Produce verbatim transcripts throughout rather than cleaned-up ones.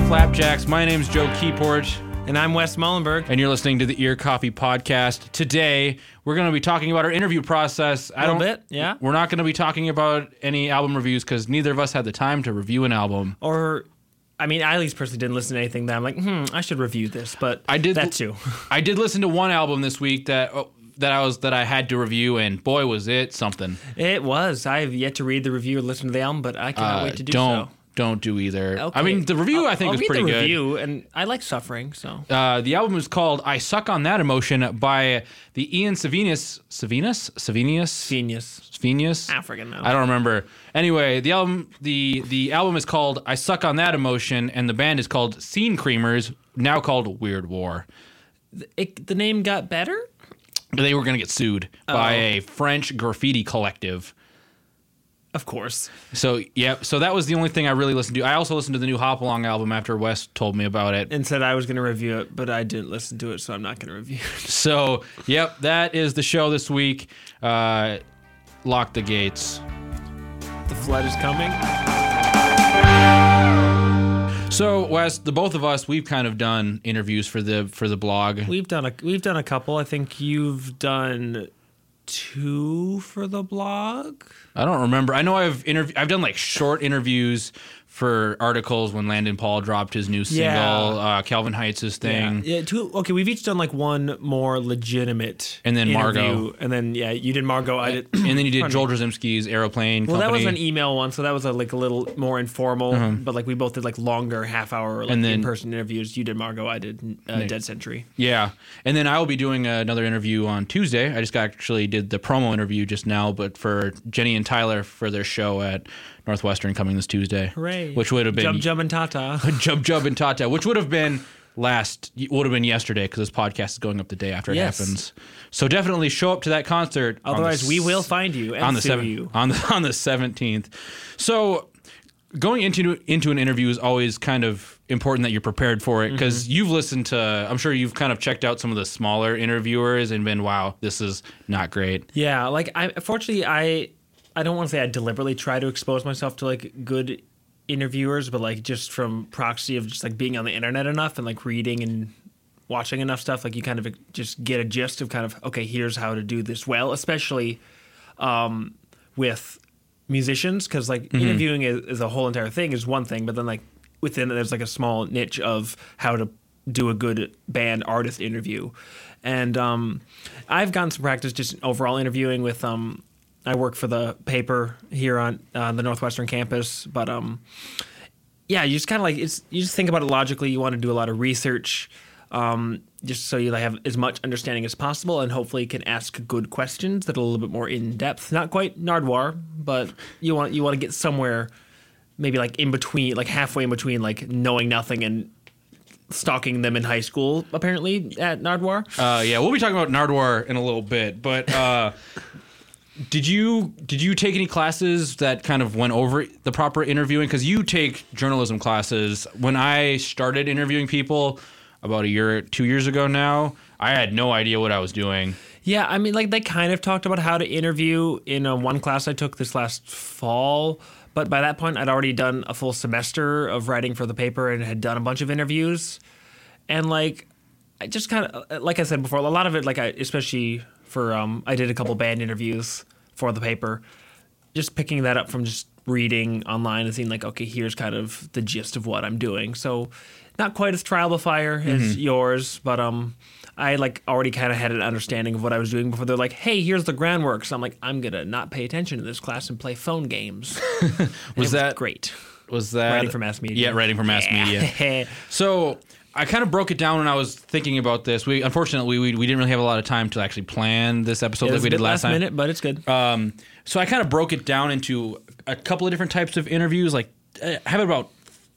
Flapjacks. My name's Joe Keyport. And I'm Wes Mullenberg. And you're listening to the Ear Coffee Podcast. Today, we're going to be talking about our interview process. A little bit, yeah. We're not going to be talking about any album reviews because neither of us had the time to review an album. Or, I mean, I at least personally didn't listen to anything that I'm like, hmm, I should review this, but I did, that too. I did listen to one album this week that oh, that I was that I had to review, and boy, was it something. It was. I have yet to read the review or listen to the album, but I cannot Uh, wait to do don't, so. Don't do either. Okay. I mean, the review I'll, I think I'll was read pretty the good. review, and I like Suffering, so. Uh, the album is called I Suck on That Emotion by the Ian Savinius. Savinius? Savinius? Genius. Savinius? I freaking know. I don't remember. Anyway, the album the the album is called I Suck on That Emotion, and the band is called Scene Creamers, now called Weird War. It, the name got better? They were going to get sued Oh. by a French graffiti collective. Of course. So, yeah, so that was the only thing I really listened to. I also listened to the new Hop Along album after Wes told me about it. And said I was going to review it, but I didn't listen to it, so I'm not going to review it. So, yep, that is the show this week. Uh, lock the gates. The flood is coming. So, Wes, the both of us, we've kind of done interviews for the for the blog. We've done a we've done a couple. I think you've done two for the blog. I don't remember. I know I've interv- I've done like short interviews for articles when Landon Paul dropped his new single, Yeah. uh, Calvin Heights' thing. Yeah, yeah two, okay, we've each done like one more legitimate And then interview. Margot. And then, yeah, you did Margot, I did. And then you did Pardon Joel me. Drzymski's Aeroplane Well, that Company. was an email one, so that was a, like a little more informal, but like we both did like longer half hour like And then- in-person interviews. You did Margot, I did uh, Nice. Dead Century. Yeah. And then I will be doing another interview on Tuesday. I just actually did the promo interview just now, but for Jenny and Tyler for their show at Northwestern coming this Tuesday. Hooray. Which would have been Jub Jub and Tata. Jub Jub and Tata, which would have been last, would have been yesterday because this podcast is going up the day after it Yes. happens. So definitely show up to that concert. on the Otherwise, we s- will find you and on the sue seven- you. on the on the seventeenth. So going into into an interview is always kind of important that you're prepared for it because Mm-hmm. you've listened to. I'm sure you've kind of checked out some of the smaller interviewers and been, wow, this is not great. Yeah, like I fortunately I I don't want to say I deliberately try to expose myself to like good interviewers, but like just from proxy of just like being on the internet enough and like reading and watching enough stuff, like you kind of just get a gist of kind of okay, here's how to do this well, especially um, with musicians, because like Mm-hmm. interviewing is, is a whole entire thing is one thing, but then like within it, there's like a small niche of how to do a good band artist interview, and um, I've gotten some practice just overall interviewing with um. I work for the paper here on uh, the Northwestern campus, but um, yeah, you just kind of like it's. You just think about it logically. You want to do a lot of research, um, just so you have as much understanding as possible, and hopefully can ask good questions that are a little bit more in depth. Not quite Nardwuar, but you want you want to get somewhere, maybe like in between, like halfway in between, like knowing nothing and stalking them in high school. Apparently at Nardwuar. Uh, yeah, we'll be talking about Nardwuar in a little bit, but. Uh, Did you did you take any classes that kind of went over the proper interviewing? Because you take journalism classes. When I started interviewing people about a year, two years ago now, I had no idea what I was doing. Yeah, I mean, like they kind of talked about how to interview in a one class I took this last fall, but by that point I'd already done a full semester of writing for the paper and had done a bunch of interviews, and like I just kind of, like I said before, a lot of it, like I, especially for um, I did a couple band interviews for the paper, just picking that up from just reading online and seeing like, okay, here's kind of the gist of what I'm doing. So not quite as trial by fire as Mm-hmm. yours, but um, I like already kind of had an understanding of what I was doing before they're like, hey, here's the groundwork. So I'm like, I'm gonna not pay attention to this class and play phone games. And Was it that great? Was that Writing for mass media. Yeah, writing for mass Yeah. media. So I kind of broke it down when I was thinking about this. We unfortunately we, we didn't really have a lot of time to actually plan this episode It like was we a did bit last last time. minute, but it's good. Um, so I kind of broke it down into a couple of different types of interviews. Like I have about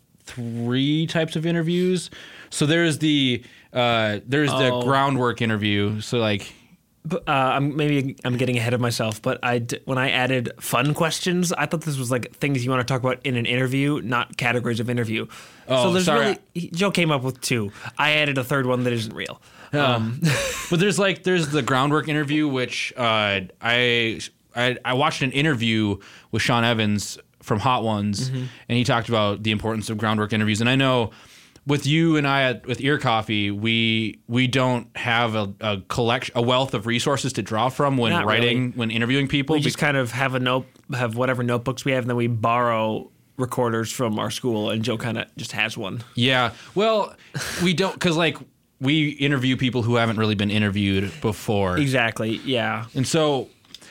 three types of interviews. So there's the uh, there's the Oh. groundwork interview. So like But, uh, I'm maybe I'm getting ahead of myself, but I d- when I added fun questions, I thought this was like things you want to talk about in an interview, not categories of interview. Oh, so there's sorry. really he- Joe came up with two. I added a third one that isn't real. Um, But there's like there's the groundwork interview, which uh, I, I I watched an interview with Sean Evans from Hot Ones, Mm-hmm. and he talked about the importance of groundwork interviews. And I know with you and I at, with Ear Coffee, we we don't have a, a collection, a wealth of resources to draw from when Not writing, really. when interviewing people. We just kind of have a note, have whatever notebooks we have, and then we borrow recorders from our school, and Joe kind of just has one. Yeah. Well, we don't, because like we interview people who haven't really been interviewed before. Exactly. Yeah. And so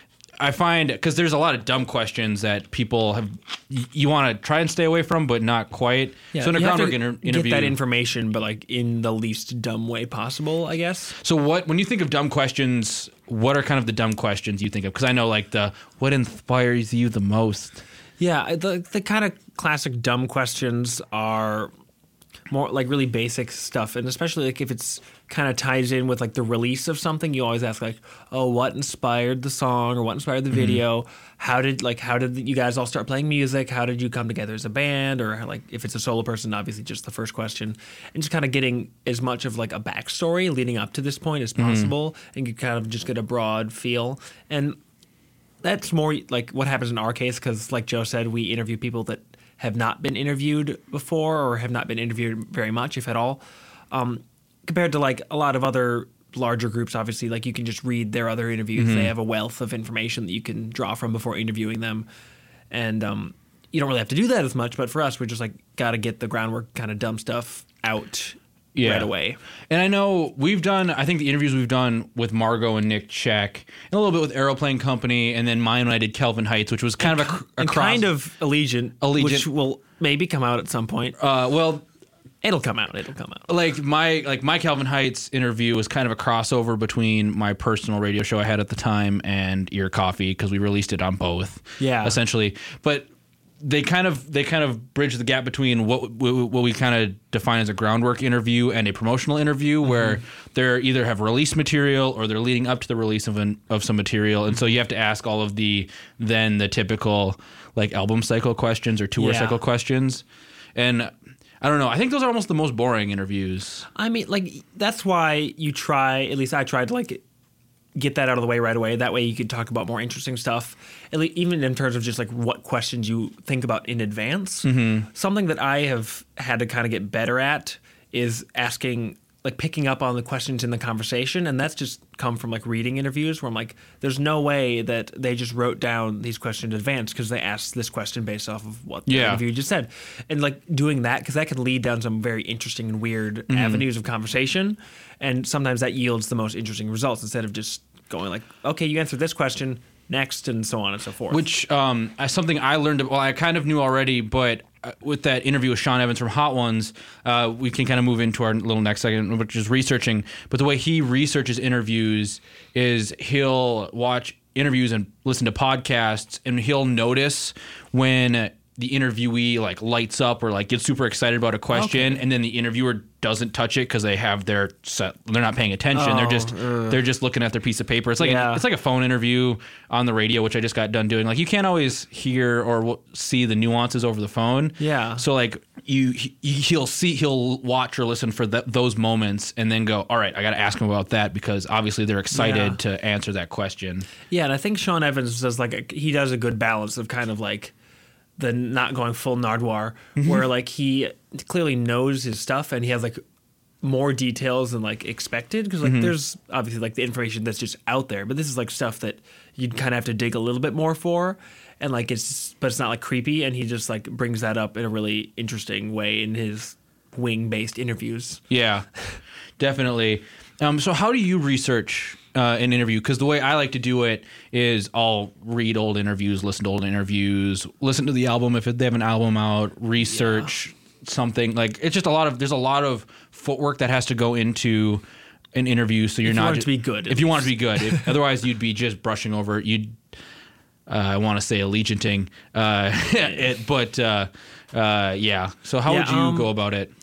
I find, because there's a lot of dumb questions that people have, y- you want to try and stay away from, but not quite. Yeah, so in a you have groundwork to inter- interview, get that information, but like in the least dumb way possible, I guess. so what, when you think of dumb questions, what are kind of the dumb questions you think of? Because I know like the, what inspires you the most? Yeah, the the kind of classic dumb questions are more like really basic stuff, and especially like if it's kind of ties in with like the release of something, you always ask like, oh, what inspired the song or what inspired the video? How did like how did you guys all start playing music? How did you come together as a band? Or like if it's a solo person, obviously just the first question, and just kind of getting as much of like a backstory leading up to this point as possible, and you kind of just get a broad feel. And that's more like what happens in our case, because like Joe said, we interview people that have not been interviewed before or have not been interviewed very much, if at all. Um, compared to like a lot of other larger groups, obviously, like you can just read their other interviews. They have a wealth of information that you can draw from before interviewing them. And um, you don't really have to do that as much, but for us, we're just like got to get the groundwork kind of dumb stuff out Yeah. right away. And I know we've done, I think the interviews we've done with Margot and Nick Check, and a little bit with Aeroplane Company, and then mine when I did Kelvin Heights, which was kind of a, a And cross. kind of Allegiant, Allegiant. which will maybe come out at some point. Uh, well, It'll come out. It'll come out. like my like my Calvin Heights interview was kind of a crossover between my personal radio show I had at the time and Ear Coffee, because we released it on both. Yeah. essentially. But they kind of they kind of bridge the gap between what what, what we kind of define as a groundwork interview and a promotional interview, Mm-hmm. where they're either have released material or they're leading up to the release of an of some material, and so you have to ask all of the then the typical like album cycle questions or tour Yeah. cycle questions, and. I don't know. I think those are almost the most boring interviews. I mean, like that's why you try. At least I tried to like get that out of the way right away. That way you could talk about more interesting stuff. At least, even in terms of just like what questions you think about in advance. Mm-hmm. Something that I have had to kind of get better at is asking, like picking up on the questions in the conversation, and that's just come from like reading interviews where I'm like, there's no way that they just wrote down these questions in advance because they asked this question based off of what the Yeah. interview just said, and like doing that because that can lead down some very interesting and weird avenues of conversation, and sometimes that yields the most interesting results instead of just going like, okay, you answered this question, next, and so on and so forth. Which um, is something I learned. Well, I kind of knew already, but uh, with that interview with Sean Evans from Hot Ones, uh, we can kind of move into our little next segment, which is researching. But the way he researches interviews is he'll watch interviews and listen to podcasts, and he'll notice when the interviewee like lights up or like gets super excited about a question, Okay. and then the interviewer doesn't touch it because they have their set, they're not paying attention. they're Oh, just they're just looking at their piece of paper. It's like Yeah. it's like a phone interview on the radio, which I just got done doing. Like you can't always hear or w- see the nuances over the phone. Yeah. So like you, he, he'll see, he'll watch or listen for th- those moments, and then go, all right, I got to ask him about that because obviously they're excited Yeah. to answer that question. Yeah, and I think Sean Evans does like a, he does a good balance of kind of like the not going full Nardwuar, where like he clearly knows his stuff and he has like more details than like expected, because like there's obviously like the information that's just out there, but this is like stuff that you'd kind of have to dig a little bit more for, and like it's but it's not like creepy, and he just like brings that up in a really interesting way in his wing based interviews. Yeah, definitely. Um, so how do you research uh, an interview? Because the way I like to do it is I'll read old interviews, listen to old interviews, listen to the album if they have an album out, research something. Like it's just a lot of there's a lot of footwork that has to go into an interview. So you're If you not want it ju- to be good, at If you want it to be good, if, otherwise you'd be just brushing over. it. You'd uh, I want to say allegianting, uh, it, but uh, uh, yeah. So how Yeah, would you um, go about it?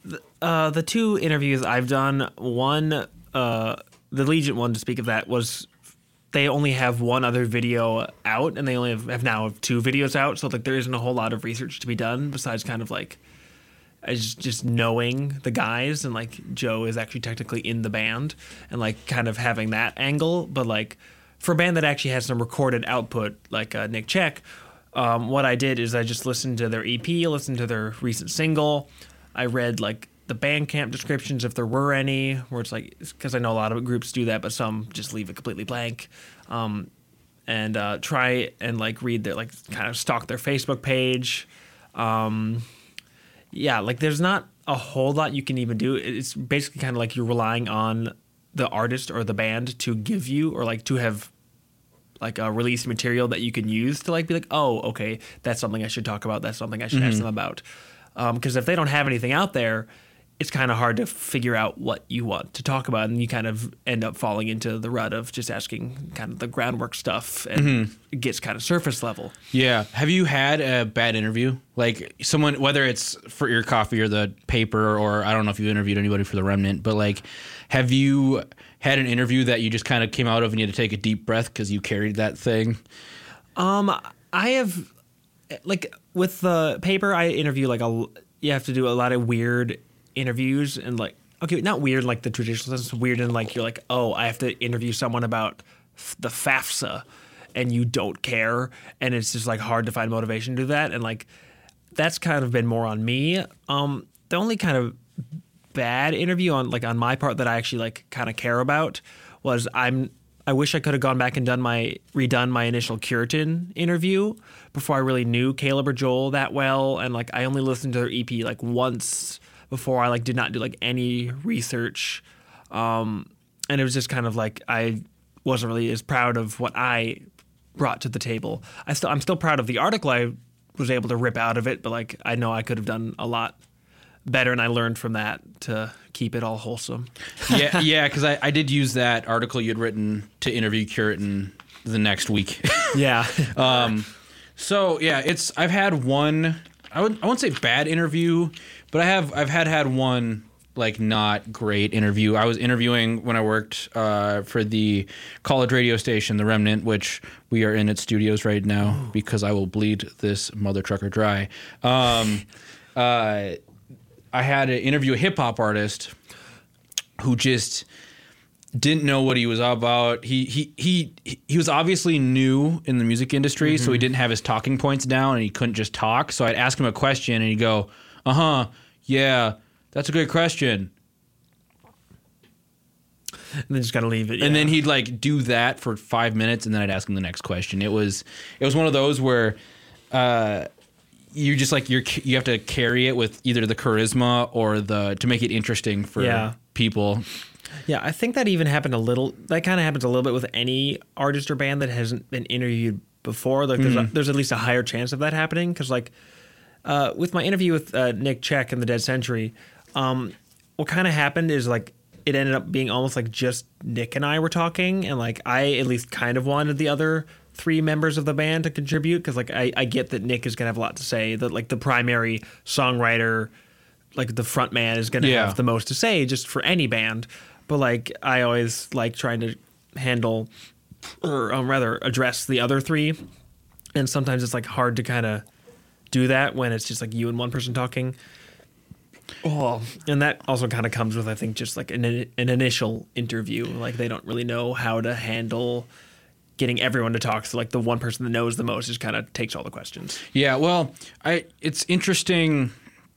Uh, the two interviews I've done, one, uh, the Legion one, to speak of that, was they only have one other video out, and they only have, have now have two videos out. So like there isn't a whole lot of research to be done besides kind of like as just knowing the guys, and like Joe is actually technically in the band, and like kind of having that angle. But like for a band that actually has some recorded output, like uh, Nick Check, um, what I did is I just listened to their E P, listened to their recent single. I read like the Bandcamp descriptions if there were any, where it's like, because I know a lot of groups do that, but some just leave it completely blank. Um, and uh, try and like read their, like kind of stalk their Facebook page. Um, yeah, like there's not a whole lot you can even do. It's basically kind of like you're relying on the artist or the band to give you, or like to have like a released material that you can use to like be like, oh, okay, that's something I should talk about. That's something I should mm-hmm. ask them about. Because um, if they don't have anything out there, it's kind of hard to figure out what you want to talk about, and you kind of end up falling into the rut of just asking kind of the groundwork stuff, and mm-hmm. it gets kind of surface level. Yeah. Have you had a bad interview? Like someone, whether it's for Ear Coffee or the paper, or I don't know if you interviewed anybody for the Remnant, but like, have you had an interview that you just kind of came out of and you had to take a deep breath because you carried that thing? Um, I have, like with the paper, I interview like a, you have to do a lot of weird interviews, and like, okay, not weird like the traditional sense, weird in like you're like, oh, I have to interview someone about f- the FAFSA, and you don't care, and it's just like hard to find motivation to do that, and like that's kind of been more on me. Um, the only kind of bad interview on like on my part that I actually like kind of care about was I'm I wish I could have gone back and done my redone my initial Curitin interview before I really knew Caleb or Joel that well, and like I only listened to their E P like once before I like did not do like any research, um, and it was just kind of like I wasn't really as proud of what I brought to the table. I still I'm still proud of the article I was able to rip out of it, but like I know I could have done a lot better, and I learned from that to keep it all wholesome. yeah, yeah, because I, I did use that article you'd written to interview Curitin the next week. yeah. Um. So yeah, it's I've had one. I would I won't say bad interview, but I have I've had had one like not great interview. I was interviewing when I worked uh, for the college radio station, The Remnant, which we are in its studios right now Ooh. because I will bleed this mother trucker dry. Um, uh, I had to interview a hip hop artist who just didn't know what he was about. He he he he was obviously new in the music industry, mm-hmm. so he didn't have his talking points down, and he couldn't just talk. So I'd ask him a question, and he'd go, "Uh huh, yeah, that's a good question." And then just gotta leave it. Yeah. And then he'd like do that for five minutes, and then I'd ask him the next question. It was it was one of those where. Uh, You just like you're you have to carry it with either the charisma or the to make it interesting for yeah. people. Yeah, I think that even happened a little. That kind of happens a little bit with any artist or band that hasn't been interviewed before. Like there's mm-hmm. a, there's at least a higher chance of that happening because like uh, with my interview with uh, Nick Check and the Dead Century, um, what kind of happened is like it ended up being almost like just Nick and I were talking, and like I at least kind of wanted the other three members of the band to contribute because like I, I get that Nick is gonna have a lot to say, that like the primary songwriter, like the front man is gonna yeah. have the most to say just for any band, but like I always like trying to handle or um, rather address the other three, and sometimes it's like hard to kind of do that when it's just like you and one person talking. Oh, and that also kind of comes with I think just like an an initial interview, like they don't really know how to handle getting everyone to talk, so like the one person that knows the most just kind of takes all the questions. Yeah, well, I it's interesting.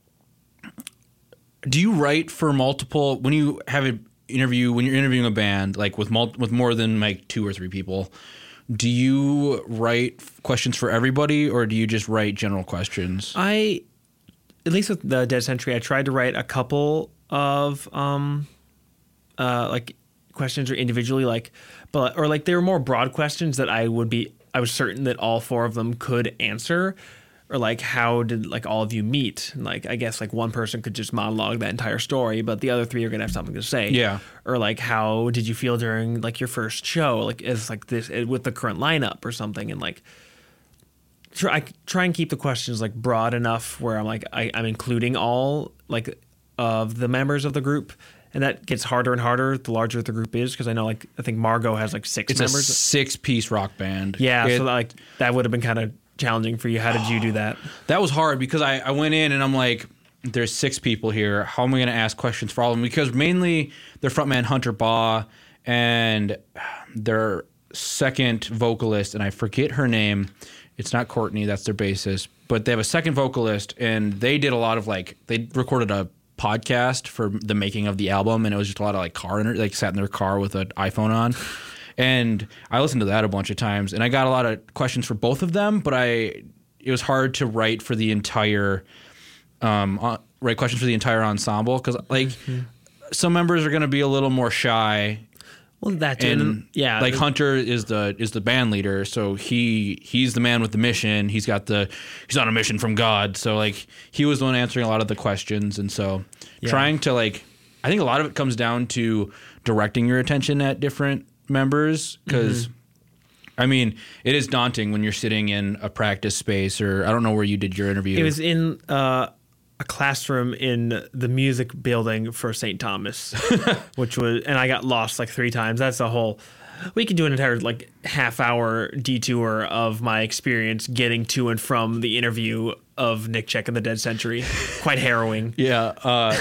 Do you write for multiple when you have an interview when you're interviewing a band like with mul- with more than like two or three people? Do you write questions for everybody, or do you just write general questions? I, at least with the Dead Century, I tried to write a couple of um, uh, like questions or individually like. But or like they were more broad questions that I would be I was certain that all four of them could answer, or like how did like all of you meet? And like I guess like one person could just monologue that entire story, but the other three are gonna have something to say. Yeah. Or like how did you feel during like your first show, like as like this with the current lineup or something, and like try I try and keep the questions like broad enough where I'm like I, I'm including all like of the members of the group. And that gets harder and harder the larger the group is, because I know, like, I think Margot has like six it's members. It's a six-piece rock band. Yeah, it, so like that would have been kind of challenging for you. How did you do that? That was hard because I, I went in and I'm like, there's six people here. How am I going to ask questions for all of them? Because mainly their frontman Hunter Baugh and their second vocalist, and I forget her name. It's not Courtney, that's their bassist. But they have a second vocalist, and they did a lot of like, they recorded a podcast for the making of the album, and it was just a lot of like car, inter- like sat in their car with an iPhone on. And I listened to that a bunch of times, and I got a lot of questions for both of them, but I it was hard to write for the entire um uh, write questions for the entire ensemble because like mm-hmm. some members are going to be a little more shy. Well, that and and, yeah, like Hunter is the is the band leader, so he he's the man with the mission. He's got the he's on a mission from God, so like he was the one answering a lot of the questions, and so yeah. trying to like I think a lot of it comes down to directing your attention at different members because mm-hmm. I mean it is daunting when you're sitting in a practice space or I don't know where you did your interview. It was in uh, a classroom in the music building for Saint Thomas, which was and I got lost like three times. That's a whole. We could do an entire like half hour detour of my experience getting to and from the interview of Nick Check and the Dead Century. Quite harrowing. Yeah. Uh,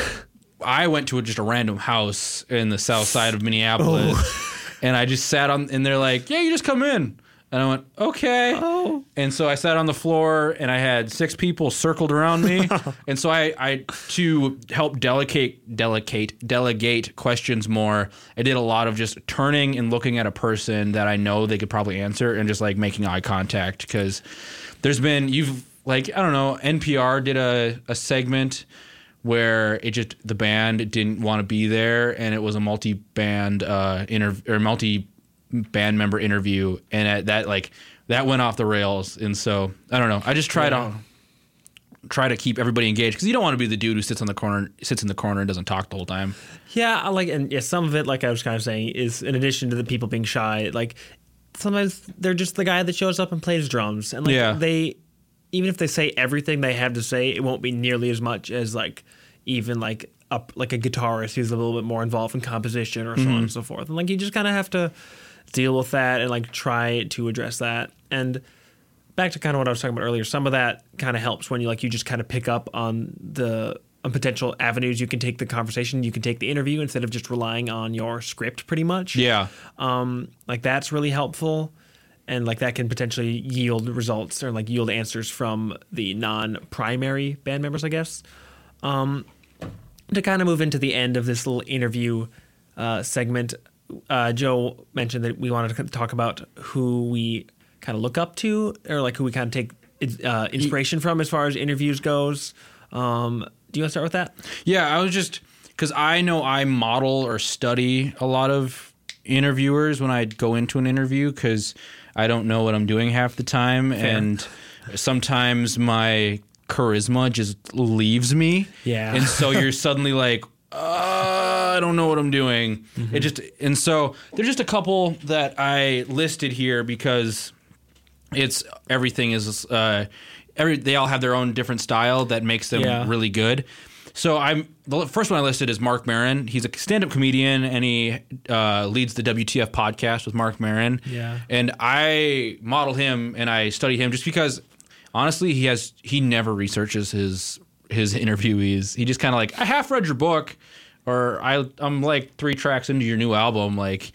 I went to a, just a random house in the south side of Minneapolis. Oh. And I just sat on, and they're like, yeah, you just come in. And I went, okay. Oh. And so I sat on the floor, and I had six people circled around me. And so I, I, to help delegate, delegate, delegate questions more, I did a lot of just turning and looking at a person that I know they could probably answer and just like making eye contact. Because there's been, you've, like, I don't know, N P R did a, a segment where it just the band didn't want to be there, and it was a multi-band uh, inter or multi-band member interview, and at that like that went off the rails. And so I don't know. I just try yeah. to try to keep everybody engaged because you don't want to be the dude who sits on the corner, sits in the corner, and doesn't talk the whole time. Yeah, I like and yeah, some of it, like I was kind of saying, is in addition to the people being shy, like sometimes they're just the guy that shows up and plays drums, and like yeah. they. Even if they say everything they have to say, it won't be nearly as much as like even like up like a guitarist who's a little bit more involved in composition or so mm-hmm. on and so forth. And like you just kind of have to deal with that and like try to address that. And back to kind of what I was talking about earlier, some of that kind of helps when you like you just kind of pick up on the on potential avenues you can take the conversation, you can take the interview instead of just relying on your script pretty much. Yeah. Um, like that's really helpful. And like that can potentially yield results or like yield answers from the non-primary band members, I guess. Um, to kind of move into the end of this little interview uh, segment, uh, Joe mentioned that we wanted to talk about who we kind of look up to or like who we kind of take uh, inspiration from as far as interviews goes. Um, do you want to start with that? Yeah, I was just because I know I model or study a lot of interviewers when I go into an interview because I don't know what I'm doing half the time. Fair. And sometimes my charisma just leaves me. Yeah. And so you're suddenly like, uh, I don't know what I'm doing. Mm-hmm. It just and so there's just a couple that I listed here because it's everything is uh, every they all have their own different style that makes them yeah. really good. So I'm the first one I listed is Marc Maron. He's a stand-up comedian, and he uh, leads the W T F podcast with Marc Maron. Yeah. And I model him and I study him just because, honestly, he has he never researches his his interviewees. He just kind of like, I half read your book, or I I'm like three tracks into your new album, like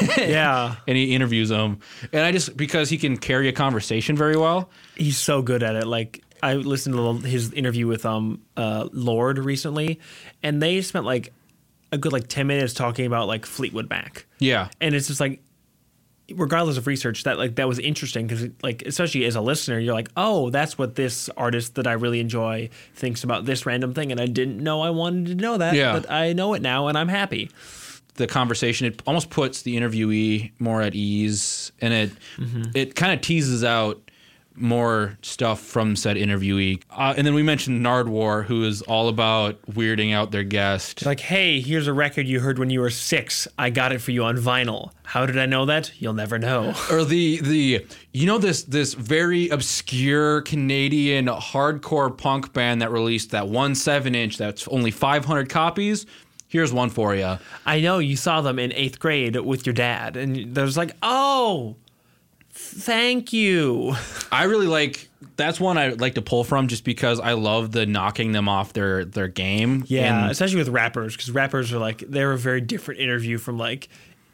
yeah. And he interviews them, and I just because he can carry a conversation very well. He's so good at it, like. I listened to his interview with um uh Lorde recently, and they spent like a good like ten minutes talking about like Fleetwood Mac. Yeah, and it's just like, regardless of research, that like that was interesting because like especially as a listener, you're like, oh, that's what this artist that I really enjoy thinks about this random thing, and I didn't know I wanted to know that, yeah. but I know it now, and I'm happy. The conversation, it almost puts the interviewee more at ease, and it mm-hmm. it kind of teases out more stuff from said interviewee. Uh, and then we mentioned Nardwuar, who is all about weirding out their guest. Like, hey, here's a record you heard when you were six. I got it for you on vinyl. How did I know that? You'll never know. Or the, the you know, this this very obscure Canadian hardcore punk band that released that one seven inch that's only five hundred copies? Here's one for you. I know, you saw them in eighth grade with your dad, and there's like, oh... Thank you. I really like that's one I like to pull from just because I love the knocking them off their their game. Yeah, and, especially with rappers because rappers are like they're a very different interview from like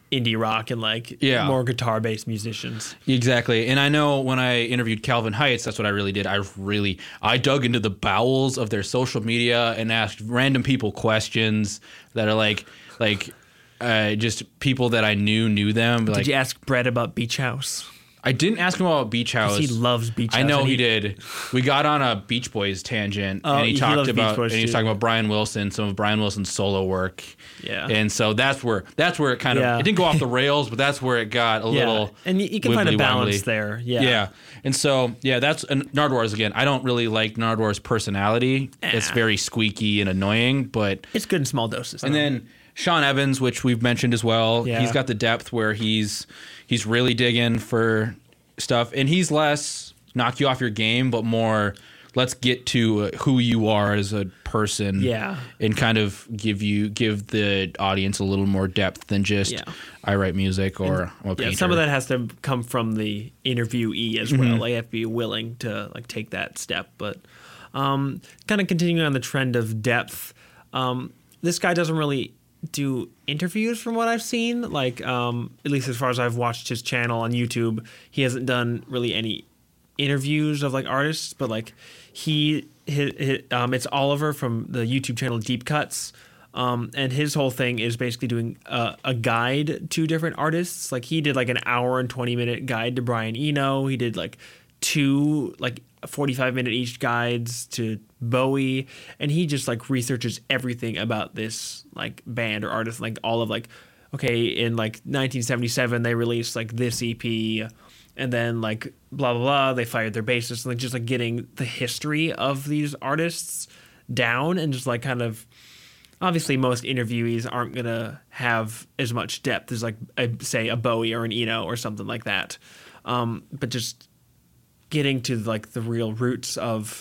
indie rock and like Yeah. more guitar based musicians. Exactly. And I know when I interviewed Calvin Heights, that's what I really did. I really, I dug into the bowels of their social media and asked random people questions that are like, like, uh, just people that I knew knew them. Like, Did you ask Brett about Beach House? I didn't ask him about Beach House. He loves Beach House. I know and he did. We got on a Beach Boys tangent, Oh, and he, he talked loves Beach about Boys and he was too. talking about Brian Wilson, some of Brian Wilson's solo work. Yeah. And so that's where that's where it kind of Yeah. it didn't go off the rails, but that's where it got a Yeah, little. and you, you can find a wibbly balance wobbly. there. Yeah. Yeah. And so, yeah, that's and Nardwar's again. I don't really like Nardwar's personality. It's Ah. very squeaky and annoying, but It's good in small doses. and though. then Sean Evans, which we've mentioned as well, Yeah. he's got the depth where he's he's really digging for stuff, and he's less knock you off your game, but more let's get to who you are as a person, Yeah. and kind of give you give the audience a little more depth than just Yeah. I write music or I'm a yeah, painter. some of that has to come from the interviewee as well. Like, you have to be willing to like take that step. But um, kind of continuing on the trend of depth, um, this guy doesn't really do interviews from what I've seen. Like, um, at least as far as I've watched his channel on YouTube, he hasn't done really any interviews of like artists. But like he, his, his, um, it's Oliver from the YouTube channel Deep Cuts. Um, and his whole thing is basically doing a, a guide to different artists. Like, he did like an hour and twenty minute guide to Brian Eno. He did like two like forty-five minute each guides to Bowie, and he just like researches everything about this like band or artist. Like, all of like, okay, in like nineteen seventy-seven they released like this E P, and then like blah blah blah they fired their bassist, and like just like getting the history of these artists down, and just like kind of. Obviously, most interviewees aren't going to have as much depth as, like, a, say, a Bowie or an Eno or something like that. Um, but just getting to, like, the real roots of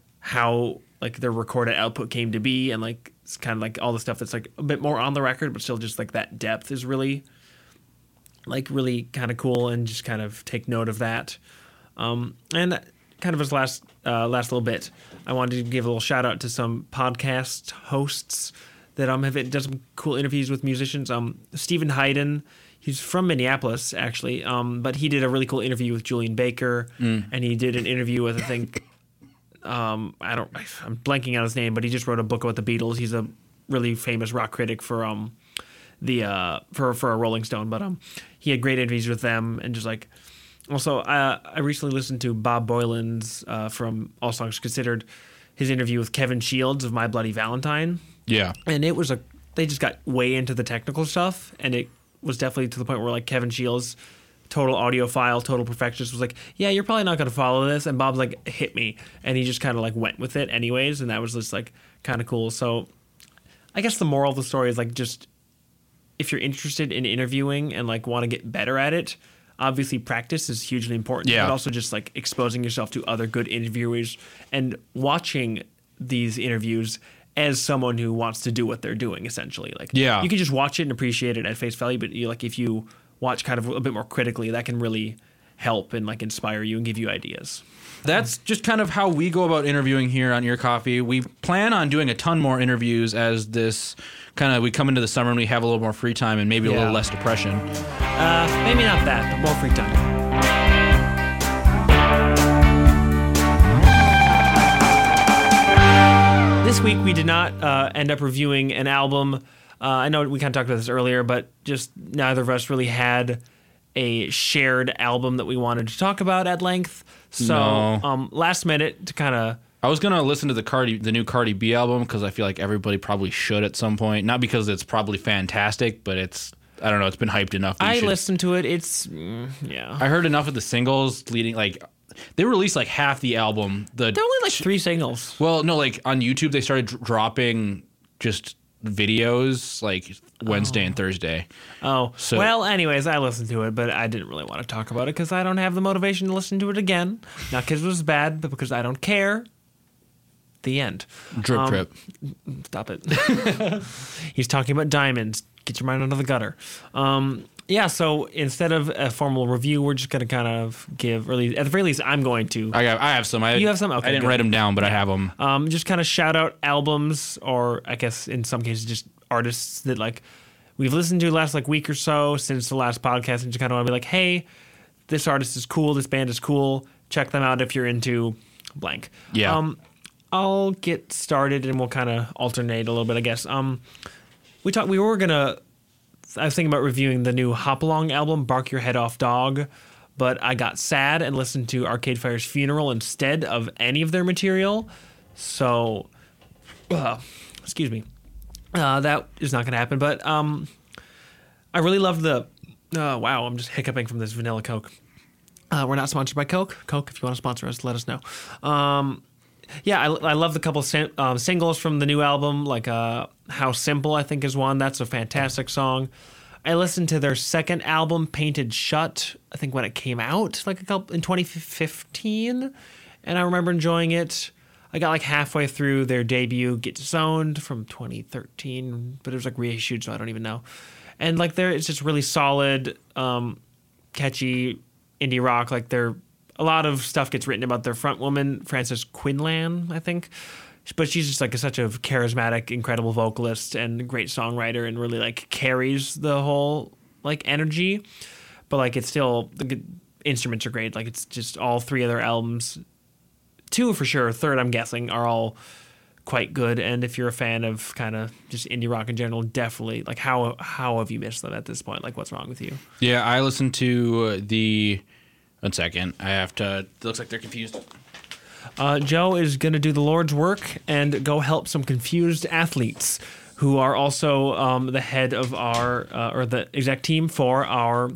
how, like, their recorded output came to be, and, like, it's kind of, like, all the stuff that's, like, a bit more on the record, but still just, like, that depth is really, like, really kind of cool, and just kind of take note of that. Um, and kind of as last uh, last little bit, I wanted to give a little shout out to some podcast hosts that um have done some cool interviews with musicians. Um, Stephen Hayden, he's from Minneapolis actually, um, but he did a really cool interview with Julian Baker, Mm. and he did an interview with I think um I don't I'm blanking on his name, but he just wrote a book about the Beatles. He's a really famous rock critic for um the uh for for a Rolling Stone, but um he had great interviews with them, and just like. Also, uh, I recently listened to Bob Boylan's uh, from All Songs Considered, his interview with Kevin Shields of My Bloody Valentine, yeah. and it was a they just got way into the technical stuff, and it was definitely to the point where like Kevin Shields, total audiophile, total perfectionist, was like, yeah, you're probably not going to follow this, and Bob's like, hit me, and he just kind of like went with it anyways, and that was just like kind of cool. So, I guess the moral of the story is like just if you're interested in interviewing and like want to get better at it. Obviously, practice is hugely important, Yeah. but also just like exposing yourself to other good interviewers and watching these interviews as someone who wants to do what they're doing. Essentially, like Yeah. you can just watch it and appreciate it at face value, but you like if you watch kind of a bit more critically, that can really help and like inspire you and give you ideas. That's just kind of how we go about interviewing here on Ear Coffee. We plan on doing a ton more interviews as this kind of we come into the summer and we have a little more free time and maybe a Yeah. little less depression. Uh, maybe not that, but more free time. This week we did not uh, end up reviewing an album. Uh, I know we kind of talked about this earlier, but just neither of us really had a shared album that we wanted to talk about at length. So No. um, last minute to kind of I was gonna listen to the Cardi, the new Cardi B album because I feel like everybody probably should at some point. Not because it's probably fantastic, but it's I don't know. It's been hyped enough. That you I should- listened to it. It's mm, yeah. I heard enough of the singles leading like they released like half the album. The There are only like three singles. well, no, like on YouTube they started dr- dropping just videos like Wednesday and Thursday. Oh, So- well, anyways, I listened to it, but I didn't really want to talk about it because I don't have the motivation to listen to it again. Not because it was bad, but because I don't care. The end. Drip Um, trip. Stop it. He's talking about diamonds. Get your mind out of the gutter. Um, yeah, so instead of a formal review, we're just going to kind of give, really, at the very least, I'm going to. I got I have some. I, You have some? Okay, I didn't good. write them down, but I have them. Um, just kind of shout out albums, or I guess in some cases just artists that like we've listened to the last like week or so since the last podcast, and just kind of want to be like, hey, this artist is cool, this band is cool, check them out if you're into blank. Yeah. Um, I'll get started and we'll kind of alternate a little bit, I guess. Um, we talked. We were gonna. I was thinking about reviewing the new Hopalong album, "Bark Your Head Off, Dog," but I got sad and listened to Arcade Fire's "Funeral" instead of any of their material. So, uh, excuse me, uh, that is not gonna happen. But um, I really loved the. Uh, wow, I'm just hiccuping from this vanilla Coke. Uh, we're not sponsored by Coke. Coke, if you want to sponsor us, let us know. Um, yeah, I, I love the couple sim- um, singles from the new album, like uh, How Simple, I think, is one. That's a fantastic song. I listened to their second album, Painted Shut, I think when it came out, like a couple in twenty fifteen, and I remember enjoying it. I got like halfway through their debut, Get Zoned, from twenty thirteen, but it was like reissued, so I don't even know. And like there, it's just really solid, um, catchy indie rock. Like they're a lot of stuff gets written about their front woman, Frances Quinlan, I think, but she's just like a, such a charismatic, incredible vocalist and great songwriter, and really like carries the whole like energy. But like it's still the instruments are great. Like it's just all three of their albums, two for sure, third I'm guessing, are all quite good. And if you're a fan of kind of just indie rock in general, definitely like how how have you missed them at this point? Like what's wrong with you? Yeah, I listened to the. One second, I have to. It looks like they're confused. Uh, Joe is going to do the Lord's work and go help some confused athletes who are also um, the head of our uh, or the exec team for our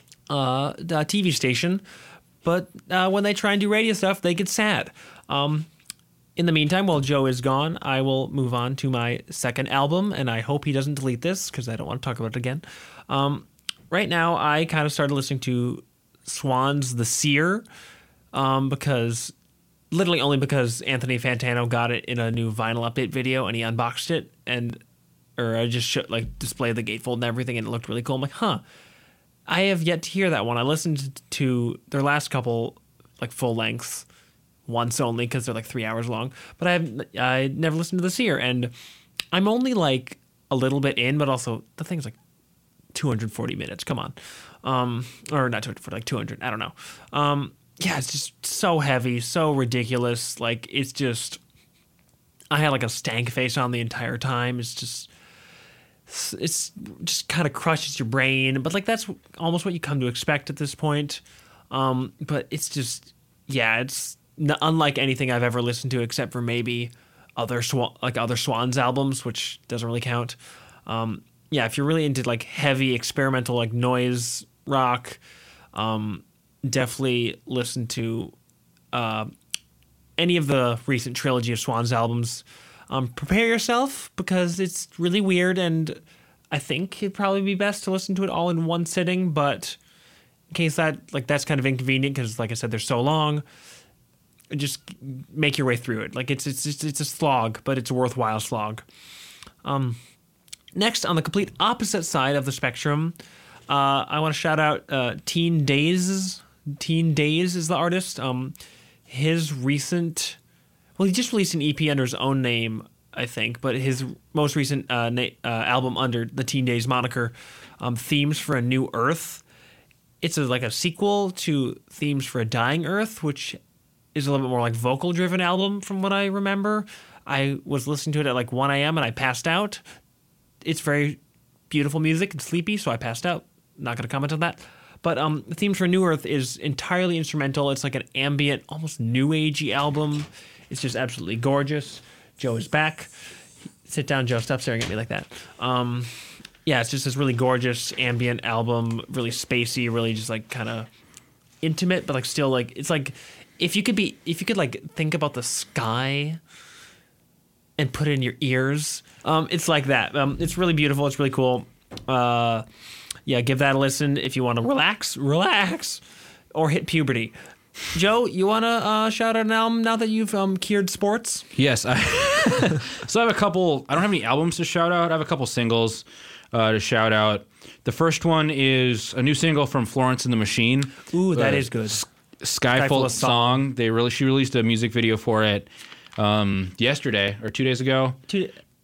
uh, T V station. But uh, when they try and do radio stuff, they get sad. Um, in the meantime, while Joe is gone, I will move on to my second album, and I hope he doesn't delete this because I don't want to talk about it again. Um, right now, I kind of started listening to Swans the Seer um, because literally only because Anthony Fantano got it in a new vinyl update video and he unboxed it and or I just showed, like displayed the gatefold and everything and it looked really cool. I'm like, huh, I have yet to hear that one. I listened to their last couple like full lengths once only because they're like three hours long, but I've I never listened to the Seer, and I'm only like a little bit in, but also the thing's like two hundred forty minutes. Come on. Um, or not two hundred forty, like two hundred. I don't know. Um, yeah, it's just so heavy, so ridiculous. Like, it's just, I had like a stank face on the entire time. It's just, it's just kind of crushes your brain. But like, that's almost what you come to expect at this point. Um, but it's just, yeah, it's n- unlike anything I've ever listened to except for maybe other Swan, like other Swans albums, which doesn't really count. Um, yeah, if you're really into like heavy experimental like noise rock, um, definitely listen to uh, any of the recent trilogy of Swans albums. Um, prepare yourself because it's really weird, and I think it'd probably be best to listen to it all in one sitting. But in case that like that's kind of inconvenient because, like I said, they're so long, just make your way through it. Like it's it's it's, it's a slog, but it's a worthwhile slog. Um. Next, on the complete opposite side of the spectrum, uh, I want to shout out uh, Teen Days. Teen Days is the artist. Um, his recent, well, he just released an E P under his own name, I think, but his most recent uh, na- uh, album under the Teen Days moniker, um, Themes for a New Earth. It's a, like a sequel to Themes for a Dying Earth, which is a little bit more like vocal-driven album from what I remember. I was listening to it at like one a.m. and I passed out. It's very beautiful music and sleepy, so I passed out. Not going to comment on that. But um, Themes for New Earth is entirely instrumental. It's like an ambient, almost new agey album. It's just absolutely gorgeous. Joe is back. Sit down, Joe. Stop staring at me like that. Um, yeah, it's just this really gorgeous ambient album, really spacey, really just like kind of intimate, but like still like it's like if you could be if you could like think about the sky and put it in your ears. Um, it's like that. Um, it's really beautiful. It's really cool. Uh, yeah, give that a listen if you want to relax, relax, or hit puberty. Joe, you want to uh, shout out an album now that you've um, cured sports? Yes. I so I have a couple, I don't have any albums to shout out. I have a couple singles uh, to shout out. The first one is a new single from Florence and the Machine. Ooh, that uh, is good. S- Skyfall of Song. song. They really, she released a music video for it um, yesterday or two days ago. Two,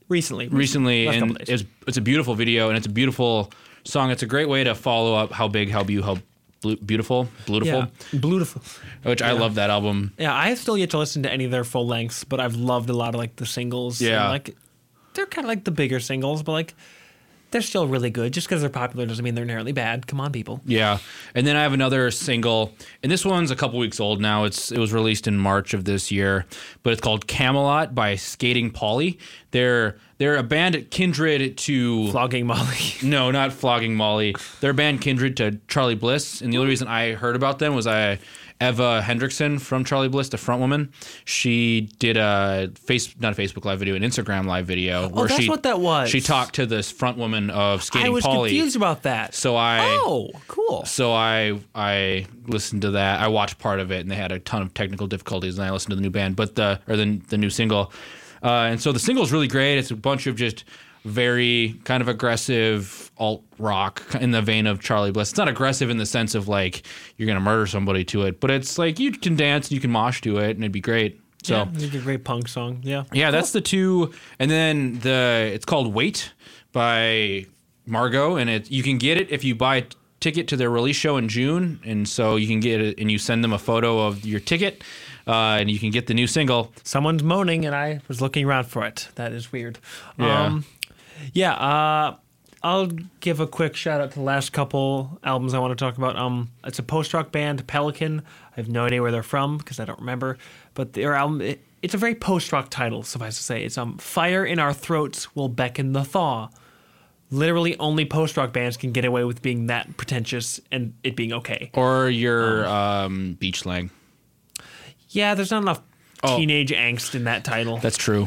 recently. recently, Last and couple days. it's it's a beautiful video and it's a beautiful song. It's a great way to follow up How Big, How Beau, How Blu- Beautiful, Beautiful, Yeah, beautiful. which I love that album. Yeah, I have still yet to listen to any of their full lengths, but I've loved a lot of like the singles. Yeah. and, like they're kind of like the bigger singles, but like they're still really good. Just because they're popular doesn't mean they're inherently bad. Come on, people. Yeah, and then I have another single, and this one's a couple weeks old now. It's it was released in March of this year, but it's called Camelot by Skating Polly. They're they're a band kindred to Flogging Molly. no, not Flogging Molly. They're a band kindred to Charlie Bliss, and the only reason I heard about them was I Eva Hendrickson from Charlie Bliss, the front woman. She did a face not a Facebook live video, an Instagram live video where Oh, that's she what that was. she talked to this front woman of Skating I was Polly. confused about that. So I Oh, cool. So I I listened to that. I watched part of it, and they had a ton of technical difficulties. And I listened to the new band, but the or the the new single, uh, and so the single is really great. It's a bunch of just very kind of aggressive alt rock in the vein of Charlie Bliss. It's not aggressive in the sense of like you're gonna murder somebody to it, but it's like you can dance and you can mosh to it, and it'd be great. So Yeah, it's a great punk song. Yeah. yeah, that's the two, and then the it's called Wait by Margot, and it you can get it if you buy a ticket to their release show in June, and so you can get it and you send them a photo of your ticket, uh, and you can get the new single. Someone's moaning, and I was looking around for it. That is weird. Yeah. Um, yeah. Uh, I'll give a quick shout out to the last couple albums I want to talk about. Um, it's a post rock band, Pelican. I have no idea where they're from because I don't remember. But their album, it, it's a very post rock title, suffice to say. It's um, Fire in Our Throats Will Beckon the Thaw. Literally, only post rock bands can get away with being that pretentious and it being okay. Or your um, beach slang. Yeah, there's not enough Oh. teenage angst in that title. That's true.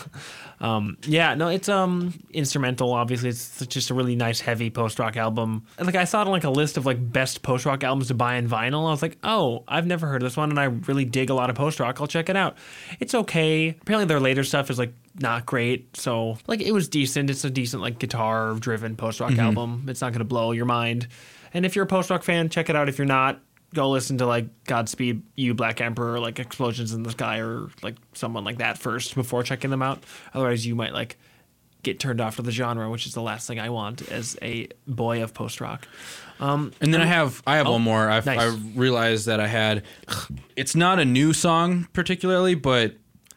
Um, yeah, no, it's um instrumental. Obviously, it's just a really nice, heavy post rock album. And, like I saw it on like a list of like best post rock albums to buy in vinyl. I was like, oh, I've never heard of this one, and I really dig a lot of post rock. I'll check it out. It's okay. Apparently, their later stuff is like not great. So like it was decent. It's a decent like guitar driven post rock album. It's not gonna blow your mind. And if you're a post rock fan, check it out. If you're not, go listen to like Godspeed You Black Emperor, or like Explosions in the Sky, or like someone like that first before checking them out. Otherwise you might like get turned off to the genre, which is the last thing I want as a boy of post rock. Um, And then I have I have Oh, one more. I, nice. I realized that I had. It's not a new song particularly, but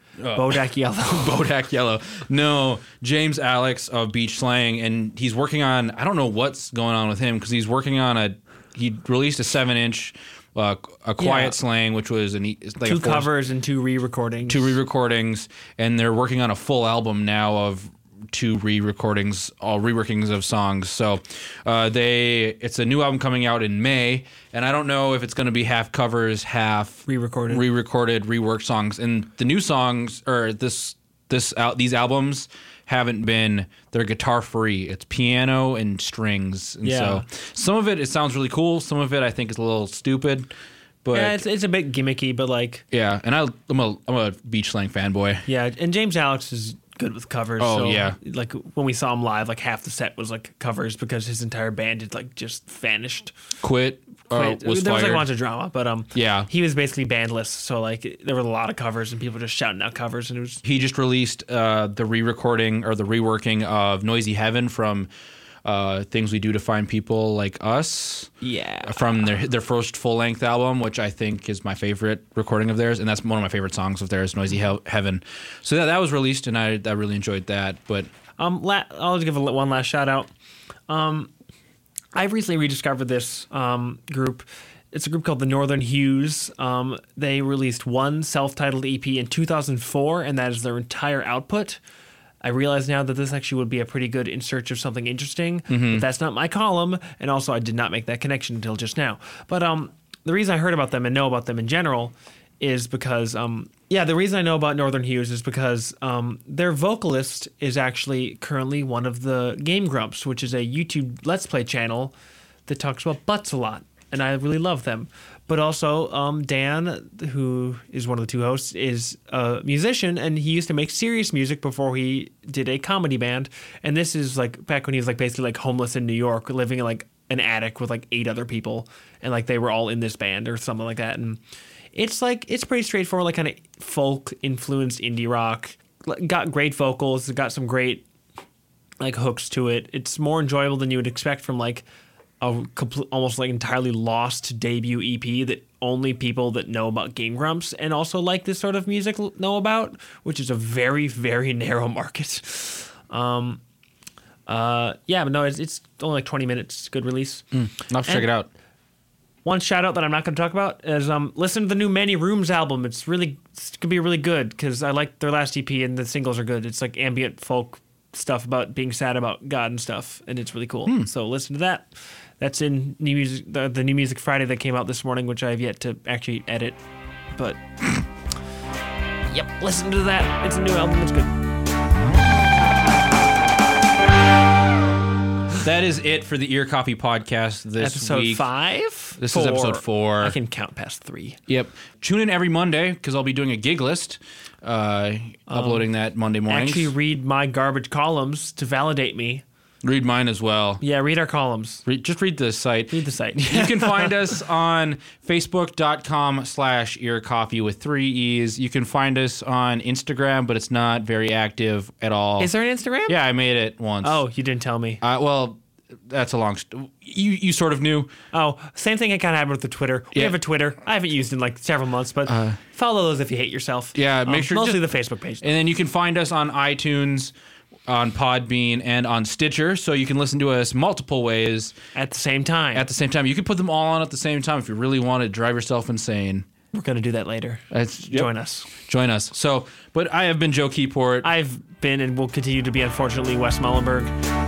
Bodak Yellow. Bodak Yellow. No, James Alex of Beach Slang, and he's working on. I don't know what's going on with him because he's working on a. He released a seven-inch, uh, a Quiet Yeah. Slang, which was an it's like Two a four, covers and two re-recordings. two re-recordings, and they're working on a full album now of two re-recordings, all reworkings of songs. So uh, they, it's a new album coming out in May, and I don't know if it's going to be half covers, half Re-recorded. re-recorded, reworked songs. And the new songs or this this out these albums haven't been they're guitar free. It's piano and strings, and Yeah. so some of it it sounds really cool. Some of it I think is a little stupid. But Yeah, it's, it's a bit gimmicky, but like, yeah, and I, I'm a I'm a Beach Slang fanboy. yeah, and James Alex is good with covers. Oh, so, yeah. like when we saw him live, like half the set was like covers because his entire band had like just vanished. Quit, uh, Quit. was there was like fired. a bunch of drama, but um, Yeah. he was basically bandless. So like there were a lot of covers and people just shouting out covers, and it was He just released uh, the re-recording or the reworking of Noisy Heaven from uh, Things We Do to Find People Like Us. yeah. From their their first full length album, which I think is my favorite recording of theirs, and that's one of my favorite songs of theirs, "Noisy He- Heaven." So that that was released, and I I really enjoyed that. But Um, la- I'll just give a, one last shout out. Um, I've recently rediscovered this um, group. It's a group called the Northern Hues. Um, they released one self-titled E P in two thousand four, and that is their entire output. I realize now that this actually would be a pretty good in search of something interesting, but that's not my column, and also I did not make that connection until just now. But um, the reason I heard about them and know about them in general is because, um, yeah, the reason I know about Northern Hues is because um, their vocalist is actually currently one of the Game Grumps, which is a YouTube Let's Play channel that talks about butts a lot, and I really love them. But also, um, Dan, who is one of the two hosts, is a musician, and he used to make serious music before he did a comedy band. And this is like back when he was like basically like homeless in New York, living in like an attic with like eight other people, and like they were all in this band or something like that. And it's like it's pretty straightforward, like kind of folk influenced indie rock. got great vocals. It's got some great like hooks to it. It's more enjoyable than you would expect from like a complete, almost like entirely lost debut E P that only people that know about Game Grumps and also like this sort of music know about, which is a very, very narrow market. Um, uh, yeah, but no, it's, it's only like twenty minutes. Good release. Mm, I'll have to check it out. One shout out that I'm not going to talk about is um, listen to the new Many Rooms album. It's really it's gonna be really good because I like their last E P and the singles are good. It's like ambient folk stuff about being sad about God and stuff, and it's really cool. Hmm. So listen to that. That's in new music, the, the New Music Friday that came out this morning, which I have yet to actually edit. But yep, listen to that. It's a new album. It's good. That is it for the Ear Copy podcast this episode week. Episode five? This four. is episode four. I can count past three. Yep. Tune in every Monday because I'll be doing a gig list, uh, um, uploading that Monday mornings. Actually read my garbage columns to validate me. Read mine as well. Yeah, read our columns. Read, just read the site. Read the site. You can find us on facebook.com slash earcopy with three E's. You can find us on Instagram, but it's not very active at all. Is there an Instagram? Yeah, I made it once. Oh, you didn't tell me. Uh, well, that's a long st- you you sort of knew. Oh, same thing I kind of happened with the Twitter. We Yeah. have a Twitter. I haven't used it in like several months, but uh, follow those if you hate yourself. Yeah, make um, sure mostly just, the Facebook page. And then you can find us on iTunes, on Podbean, and on Stitcher, so you can listen to us multiple ways at the same time. At the same time, you can put them all on at the same time if you really want to drive yourself insane. We're gonna do that later. That's, yep. Join us. Join us. So, but I have been Joe Keyport. I've been and will continue to be, unfortunately, Wes Mullenberg.